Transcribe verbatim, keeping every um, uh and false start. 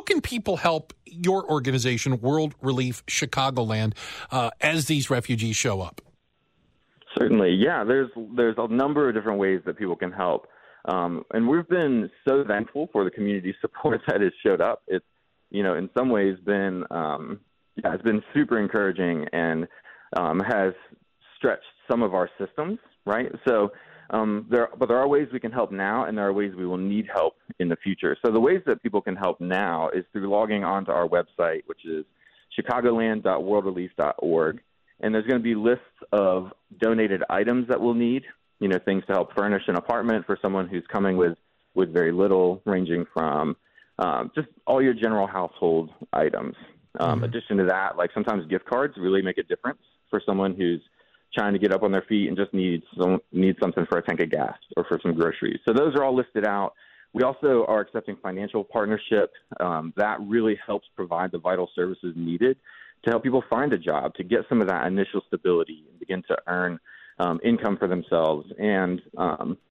can people help your organization, World Relief Chicagoland, uh, as these refugees show up? Certainly, yeah. There's there's a number of different ways that people can help, um, and we've been so thankful for the community support that has showed up. It's, you know, in some ways been um, yeah, it's been super encouraging and um, has stretched some of our systems, right? So, um, there, but there are ways we can help now, and there are ways we will need help in the future. So the ways that people can help now is through logging onto our website, which is chicagoland dot world relief dot org. And there's going to be lists of donated items that we'll need, you know, things to help furnish an apartment for someone who's coming with, with very little, ranging from um, just all your general household items. Um, mm-hmm. Addition to that, like sometimes gift cards really make a difference for someone who's trying to get up on their feet and just needs some, needs something for a tank of gas or for some groceries. So those are all listed out. We also are accepting financial partnership. Um, that really helps provide the vital services needed to help people find a job, to get some of that initial stability and begin to earn um, income for themselves and um,